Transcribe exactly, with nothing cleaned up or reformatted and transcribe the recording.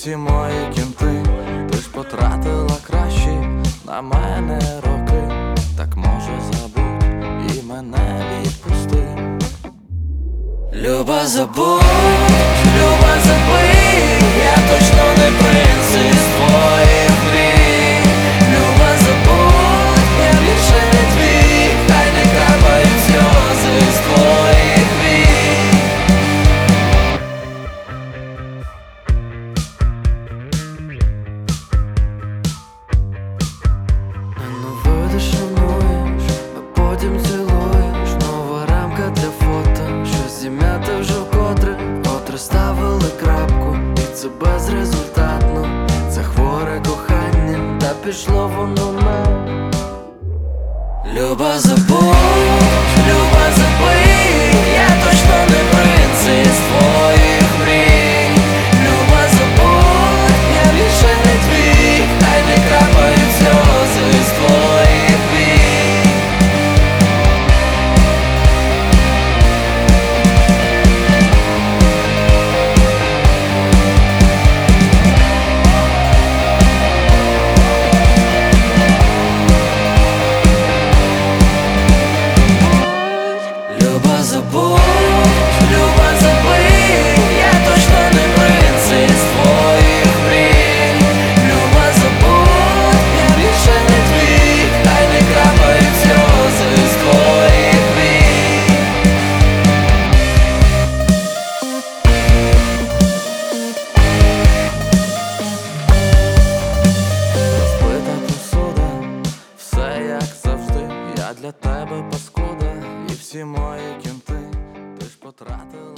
всі мої кінти. Ти ж потратила кращі на мене роки. Так може забудь і мене відпусти. Люба, забудь, люба, забий, я точно не принц із твоїх мрій. Люба, забудь, я більше не твій, хай не капають сльози з твоїх вій. Ненавидиш, шануєш, а потім цілуєш. Нова рамка для фото, що зім'ята вже вкотре. Котре ставили крапку, і це безрезультатно. Це хворе кохання, та пішло воно на. Люба, забудь, люба, забий, я точно не принц із твоїх мрій. Люба, забудь, я більше не твій, хай не крапають сльози з твоїх вій. Люба, забудь, люба, забий, я точно не принц із твоїх мрій. Люба, забудь, я більше не твій, хай не крапають сльози з твоїх вій. Розбита посуда, все як завжди, я для тебе паскуда. І всі мої кінти, ти ж потратила